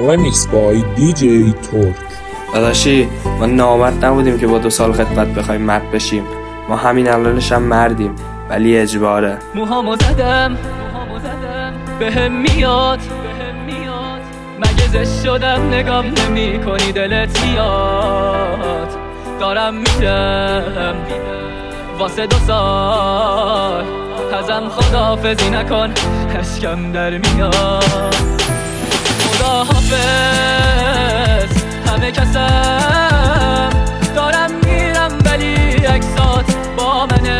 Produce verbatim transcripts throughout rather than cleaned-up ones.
Remix by دی جی ترک. داداشی ما نامرد نبودیم که با دو سال خدمت بخوایم مرد بشیم. ما همین الانش هم مردیم ولی اجباره. موهامو زدم بهم میاد مگه زشت شدم نگام نمی کنی دلت میاد. دارم میرم واسه دو سال ازم خداحافظی نکن اشکم در میاد. خداحافظ همه کسم دارم میرم ولی اکسات با منه.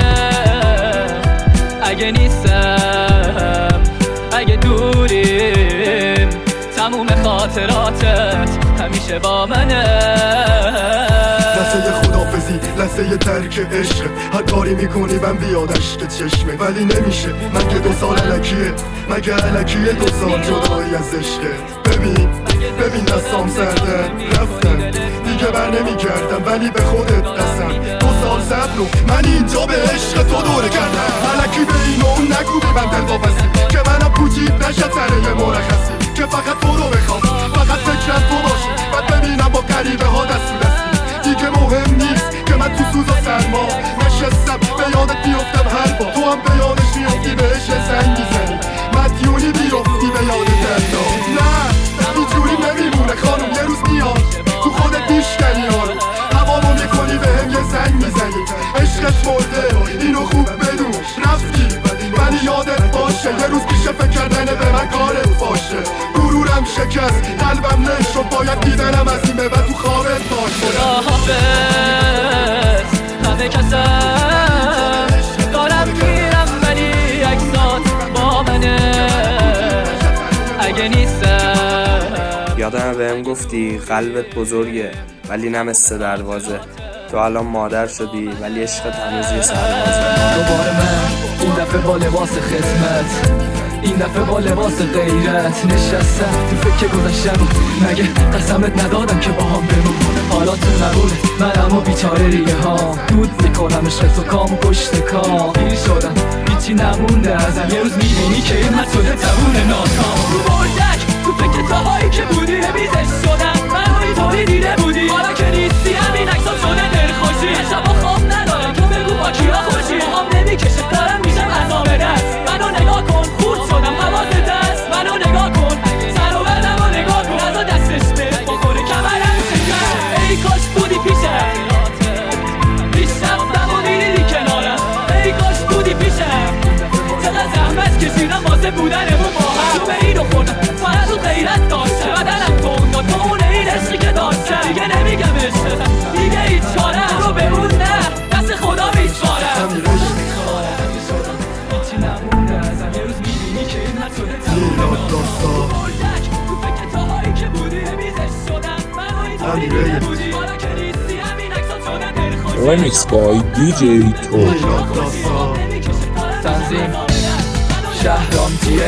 اگه نیستم اگه دوریم تموم خاطراتت همیشه با منه. لحظه خدافزی لحظه ترک عشق هر کاری میکنی من بیاد عشق چشمه ولی نمیشه. مگه دو سال علکیه مگه علکیه دو سال جدایی از عشقت. ببین ببین دستام سردن رفتن دیگه بر نمیگردم ولی به خودت قسم دو سال صبر و من اینجا به عشق تو دوره کردم. علکی به این و اون نگو بی من دل واپسی که منم پوچید نشه سره یه مرخصی که فقط تو رو بخوام فقط فکرم تو باشی بعد ببینم با قریبه ها دستو دستی. دیگه مهم نیست که من تو سوز و سرما نشستم به یادت بیفتم هر با تو هم به یادش بیفتی بهش زنگ میزنی مدیونی بیفتی به یادت دردا. نه اینجوری نمیمونه خانم یه روز میاد تو خودت بیشکنی آرو هوامو میکنی به هم یه زنگ میزنی عشقت مرده اینو خوب بدون رفتی ولی یادت باشه یه روز پیش فکر کردن به من کارت باشه. غرورم شکست قلبم نشد باید دیدنم از این به بعد تو خوابت باشه. خداحافظ همه کسم دارم میرم ولی اکسات با منه. اگه نیستم یادم بهم گفتی قلبت بزرگه ولی نه مثل دروازه. تو الان مادر شدی ولی عشقت هنوز یه سربازه. دوباره من این دفعه با لباس خدمت این دفعه با لباس غیرت نشستم تو فکر گذشتم مگه قسمت ندادم که با هم بمون. حالا تو نبوده من اما بیچاره ریه ها دود میکنم عشق تو کام و پشت کام پیر شدم هیچی نمونده ازم. یه روز میبینی که این من شده تمون ناکام رو بردک تو فکر تاهایی که بودی بیزش شدم منو اینطوری دیده بودی حالا که نیستی همین اکسات شده دلخوشی. شبا خواب ندارم تو بگو با کیا خوشی هم نمیکشه دارم میشم عذاب دست. منو نگاه کن خود شدم حواست دست منو نگاه کن سر و بدم و نگاه کن ازا دستش بهت بخوره کمرم شکست. ای کاش بودی پیشم پیشرفتم و میریدی کنارم. ای کاش بودی پیشم چقدر زحمت کشیدم واسه بودنمون با هم. تو به اینو خوردم فقط تو غیرت داشتم بدنم توندا تو اون این عشقی که داشتم. دیگه نمیگم عشقتم دیگه هیچ چارم رو بمون نه دست خدا بیچارم. هیچی نمونده ازم یه روز میبینی که این حد شده تموم داستان. تو فکر تاهایی که بودی بیزش شدم منو اینطوری دیده بودی حالا که نیستی همین اکسات شده دلخوشی. Remix by دی جی ترک. تنظیم شهرام تیه.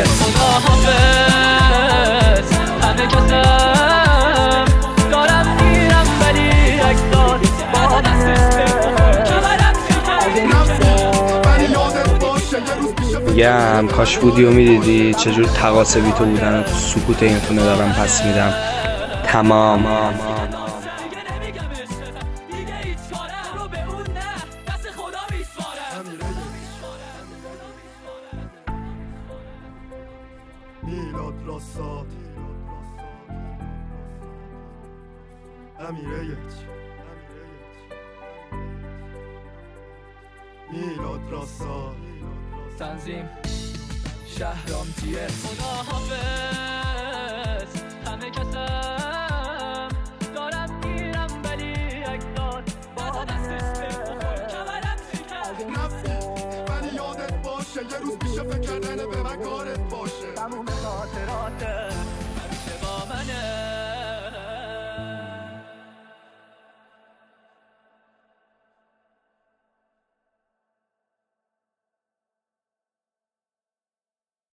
خداحافظ همه کسم دارم میرم ولی اکسات با دستش بخور کمرم میگم کاش بودی و میدیدی چجور تقاسبی تو بودن تو سکوت این خونه دارم پس میدم. تمام میلاد راسات امیره یک میلاد راسات تنظیم شهرام تیه. خداحافظ همه کسم دارم میرم ولی اکسات با دستش بخور کمرم شکست. ولی یادت باشه یه روز پیش فکر کردن به من کارت باشه. تموم خاطراتت